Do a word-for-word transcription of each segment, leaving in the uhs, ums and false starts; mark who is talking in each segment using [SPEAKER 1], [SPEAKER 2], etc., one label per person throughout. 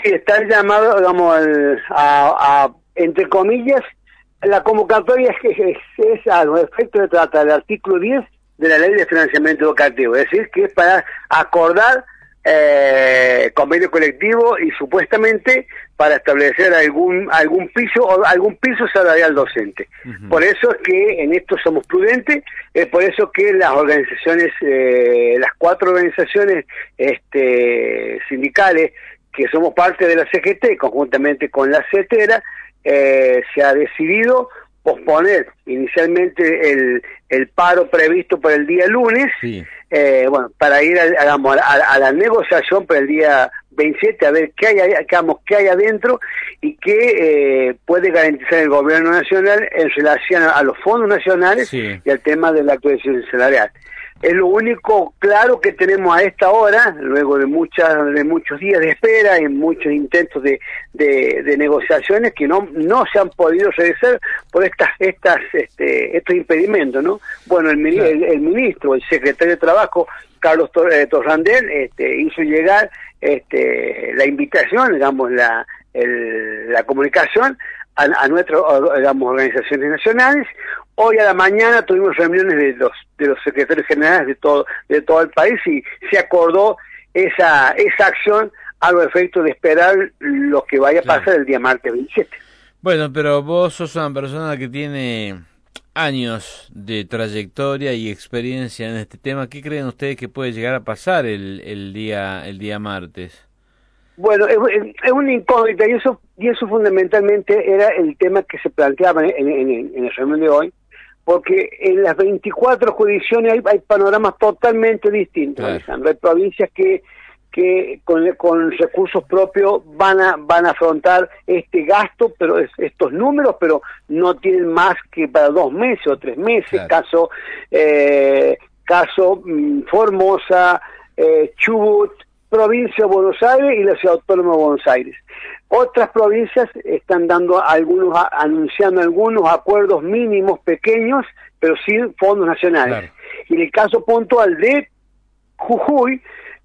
[SPEAKER 1] está el llamado, digamos, al, a, a, entre comillas, la convocatoria es, es, es a los efectos de trata del artículo diez de la Ley de Financiamiento Educativo, es decir, que es para acordar eh, convenio colectivo y supuestamente para establecer algún algún piso o algún piso salarial docente. Uh-huh. Por eso es que en esto somos prudentes, es por eso que las organizaciones, eh, las cuatro organizaciones este, sindicales que somos parte de la C G T, conjuntamente con la CETERA, eh, se ha decidido posponer inicialmente el, el paro previsto para el día lunes, sí. eh, bueno, para ir a, a, a, a la negociación para el día veintisiete, a ver qué hay, digamos, qué hay adentro y qué eh, puede garantizar el gobierno nacional en relación a, a los fondos nacionales, sí. y al tema de la actualización salarial. Es lo único claro que tenemos a esta hora, luego de muchas de muchos días de espera y muchos intentos de, de, de negociaciones que no no se han podido realizar por estas estas este, estos impedimentos, ¿no? Bueno, el, claro. el, el ministro, el secretario de Trabajo, Carlos Tor, eh, Torrandel, este, hizo llegar este, la invitación, digamos, la, el, la comunicación a, a nuestras, digamos, organizaciones nacionales. Hoy a la mañana tuvimos reuniones de los de los secretarios generales de todo de todo el país y se acordó esa esa acción a los efectos de esperar lo que vaya a pasar claro. el día martes veintisiete.
[SPEAKER 2] Bueno, pero vos sos una persona que tiene años de trayectoria y experiencia en este tema. ¿Qué creen ustedes que puede llegar a pasar el el día el día martes?
[SPEAKER 1] Bueno, es, es una incógnita y eso y eso fundamentalmente era el tema que se planteaba en, en, en, en el reunión de hoy, porque en las veinticuatro jurisdicciones hay, hay panoramas totalmente distintos, claro. Alejandro. Hay provincias que que con, con recursos propios van a van a afrontar este gasto, pero es, estos números, pero no tienen más que para dos meses o tres meses. Claro. Caso eh, caso mm, Formosa, eh, Chubut, provincia de Buenos Aires y la ciudad autónoma de Buenos Aires. Otras provincias están dando algunos, anunciando algunos acuerdos mínimos pequeños, pero sin fondos nacionales. Claro. Y en el caso puntual de Jujuy,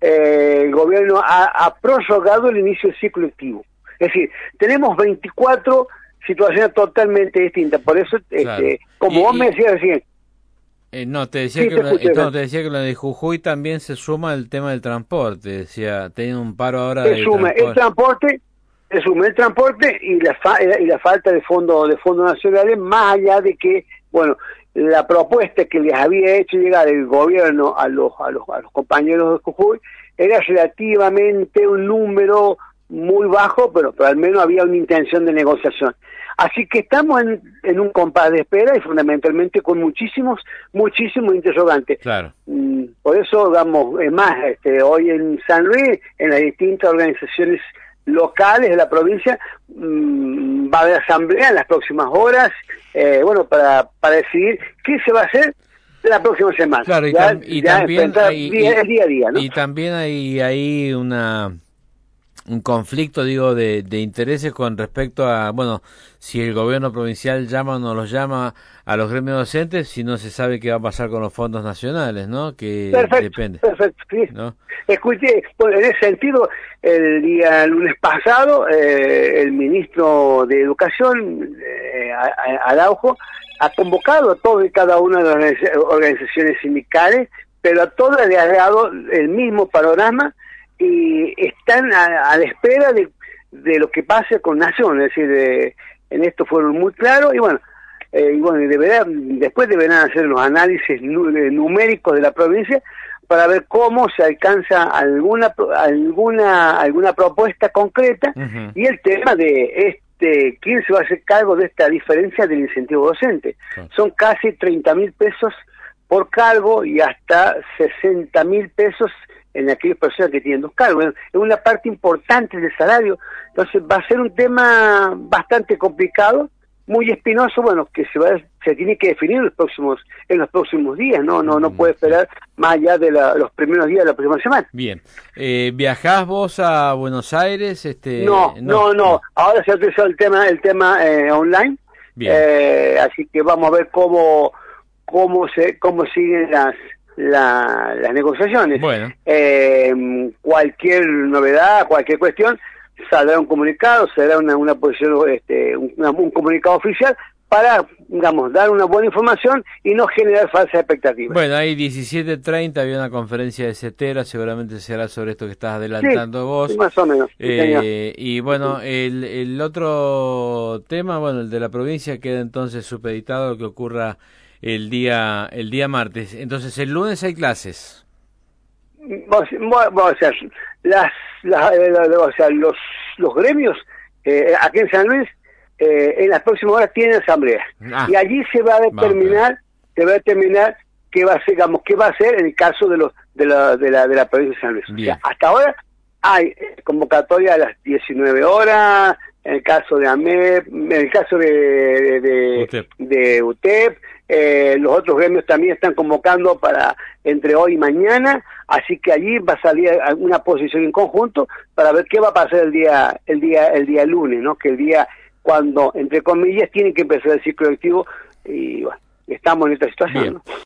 [SPEAKER 1] eh, el gobierno ha, ha prorrogado el inicio del ciclo lectivo. Es decir, tenemos veinticuatro situaciones totalmente distintas. Por eso, claro. este, como y, vos y... me decías recién,
[SPEAKER 2] Eh, no, te decía, sí, que te, lo, no, te decía que lo de Jujuy también se suma el tema del transporte, decía, tienen un paro ahora
[SPEAKER 1] se
[SPEAKER 2] de
[SPEAKER 1] suma
[SPEAKER 2] transporte.
[SPEAKER 1] el transporte, se suma el transporte y la fa, y la falta de fondos de fondos nacionales, más allá de que, bueno, la propuesta que les había hecho llegar el gobierno a los a los a los compañeros de Jujuy era relativamente un número muy bajo, pero, pero al menos había una intención de negociación. Así que estamos en, en un compás de espera y fundamentalmente con muchísimos, muchísimos interrogantes.
[SPEAKER 2] Claro.
[SPEAKER 1] Mm, por eso, digamos, es más, este, hoy en San Luis, en las distintas organizaciones locales de la provincia, mmm, va a haber asamblea en las próximas horas, eh, bueno, para, para decidir qué se va a hacer la próxima semana.
[SPEAKER 2] Claro, y,
[SPEAKER 1] ya,
[SPEAKER 2] tam y
[SPEAKER 1] ya
[SPEAKER 2] también hay,
[SPEAKER 1] día,
[SPEAKER 2] y,
[SPEAKER 1] día a día, ¿no?
[SPEAKER 2] Y también hay, hay una... un conflicto, digo, de, de intereses con respecto a, bueno, si el gobierno provincial llama o no los llama a los gremios docentes, si no se sabe qué va a pasar con los fondos nacionales, ¿no? Que
[SPEAKER 1] perfecto,
[SPEAKER 2] depende.
[SPEAKER 1] Perfecto, sí.
[SPEAKER 2] ¿No?
[SPEAKER 1] Escuché, bueno, en ese sentido, el día lunes pasado, eh, el ministro de Educación, eh, Araujo, ha convocado a todas y cada una de las organizaciones sindicales, pero a todas le ha dado el mismo panorama y están a, a la espera de, de lo que pase con Nación, es decir, de, en esto fueron muy claros y bueno, eh, y bueno, deberá, después deberán hacer los análisis numéricos de la provincia para ver cómo se alcanza alguna alguna alguna propuesta concreta. Uh-huh. Y el tema de este quién se va a hacer cargo de esta diferencia del incentivo docente. Uh-huh. Son casi treinta mil pesos por cargo y hasta sesenta mil pesos en aquellas personas que tienen dos cargos. Es una parte importante del salario, entonces va a ser un tema bastante complicado, muy espinoso, bueno, que se va se tiene que definir en los próximos en los próximos días, no no no puede esperar más allá de la, los primeros días de la próxima semana.
[SPEAKER 2] Bien, eh, ¿viajás vos a Buenos Aires? Este,
[SPEAKER 1] no, no, no, no, ahora se ha utilizado el tema el tema eh, online, eh, así que vamos a ver cómo cómo se cómo siguen las La, las negociaciones.
[SPEAKER 2] Bueno.
[SPEAKER 1] Eh, cualquier novedad, cualquier cuestión, saldrá un comunicado, será una, una posición, este, un, un comunicado oficial para, digamos, dar una buena información y no generar falsas expectativas.
[SPEAKER 2] Bueno, hay diecisiete treinta, había una conferencia de CETERA, seguramente será sobre esto que estás adelantando
[SPEAKER 1] sí,
[SPEAKER 2] vos.
[SPEAKER 1] Sí, más o menos.
[SPEAKER 2] Eh, y bueno, el, el otro tema, bueno, el de la provincia queda entonces supeditado a lo que ocurra el día el día martes. Entonces, el lunes hay clases.
[SPEAKER 1] O sea, las, las, o sea los, los gremios eh, aquí en San Luis eh, en las próximas horas tienen asamblea ah, y allí se va a determinar se va a determinar qué va a ser, digamos, qué va a ser en el caso de los de la de la, de la provincia de San Luis. O sea, hasta ahora hay convocatoria a las diecinueve horas, en el caso de A M E P, en el caso de de, de, UTEP. de UTEP, eh, los otros gremios también están convocando para entre hoy y mañana, así que allí va a salir una posición en conjunto para ver qué va a pasar el día el día el día lunes, ¿no? Que el día cuando, entre comillas, tiene que empezar el ciclo lectivo y bueno, estamos en esta situación, ¿no?